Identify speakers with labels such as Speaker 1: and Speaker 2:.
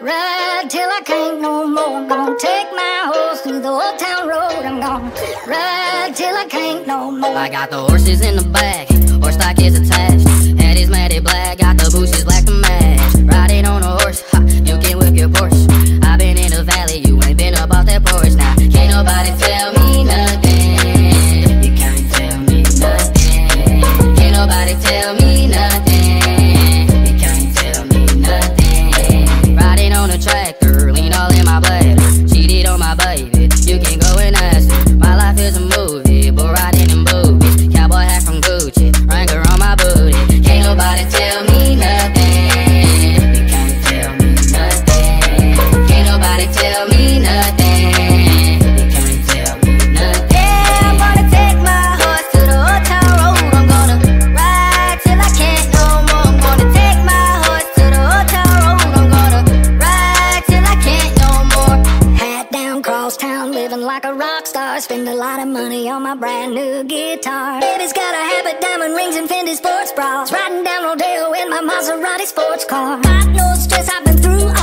Speaker 1: ride till I can't no more. I'm gonna take my horse through the old town road. I'm gonna ride till I can't no more.
Speaker 2: I got the horses in the back, horse stock is attached. Head is matted black, got the bushes black to match. Riding on a horse, ha, you can whip your Porsche. I've been in the valley, you ain't been up off that porch. Now, can't nobody tell me nothing. You can't tell me nothing. Can't nobody tell me nothing. You can't tell me nothing. Riding on a tractor, lean all in my bladder. Cheated on my baby, you can go and ask her. My life is a movie, but riding in boobies. Cowboy hat from Gucci, Wrangler on my booty. Can't nobody tell me nothing. You can't tell me nothing. Can't nobody tell me nothing. You can't tell me nothing.
Speaker 1: Yeah, I'm gonna take my horse to the old town road. I'm gonna ride till I can't no more. I'm gonna take my horse to the old town road. I'm gonna ride till I can't no more. Hat down, cross town, living like a rock star. Spend a lot of money on my brand new guitar. Baby's got a habit, diamond rings and Fendi sports bras. Riding down Rodeo in my Maserati sports car. Got no stress, I've been through